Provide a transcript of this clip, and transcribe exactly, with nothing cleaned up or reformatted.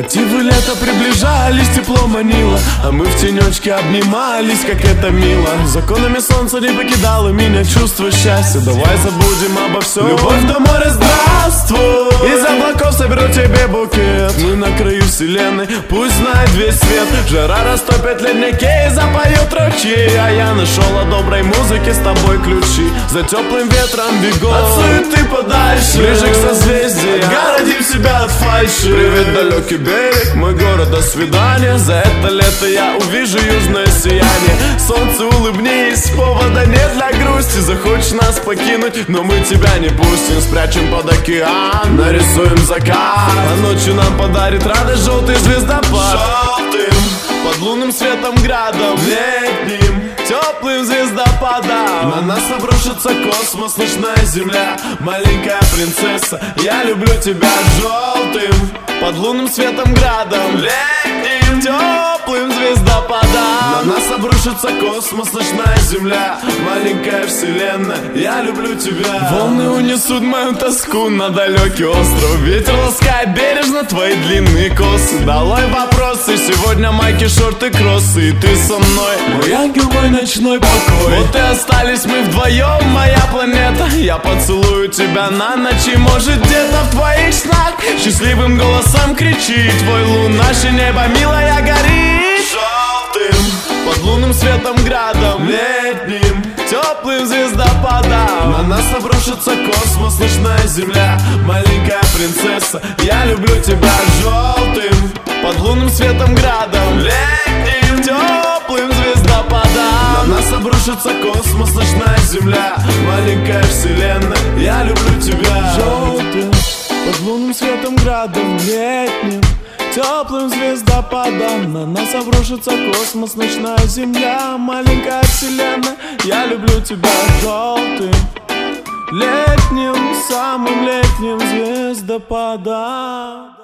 Мотивы лета приближались, тепло манило, а мы в тенечке обнимались, как это мило. Законами солнца не покидало меня чувство счастья. Давай забудем обо всем. Любовь до моря, здравствуй. Из облаков соберу тебе букет. Мы на краю вселенной, пусть знает весь свет. Жара растопит ледники, запоют ручьи, а я нашел от доброй музыки с тобой ключи. За теплым ветром бегом от суеты подальше, ближе к созвездию, огородив себя от фальши. Привет, далекий берег, мой город, до свидания. За это лето я увижу южное сияние. Солнце, улыбнись, повода нет для грусти. Захочешь нас покинуть, но мы тебя не пустим. Спрячем под океан, нарисуем закат, а ночью нам подарит радость желтый звездопад. Желтым, под лунным светом градом, летним, теплым звездопадом. На нас обрушится космос, ночная земля. Маленькая принцесса, я люблю тебя. Желтым, под лунным светом градом, летним, теплым звездопадом. На нас обрушится космос, ночная земля. Маленькая вселенная, я люблю тебя. Волны унесут мою тоску на далекий остров. Ветер ласкает бережно твои длинные косы. Долой вопросы, сегодня майки, шорты, кроссы. И ты со мной, мой ангел, мой ночной покой. Вот и остались мы вдвоем, моя планета. Я поцелую тебя на ночь, и может где-то в твоих снах счастливым голосом кричит твой лунаше небо, милая, горит. Желтым, под лунным светом градом, летним, теплым звездопадом. На нас обрушится космос, ночная земля. Маленькая принцесса, я люблю тебя. Желтым, под лунным светом градом, летним, теплым звездопадом. На нас обрушится космос, ночная земля. Маленькая вселенная, я люблю тебя. Желтым, под лунным светом градом, летним, теплым звездопадом. На нас обрушится космос, ночная земля. Маленькая вселенная, я люблю тебя. Желтым, летним, самым летним звездопадом.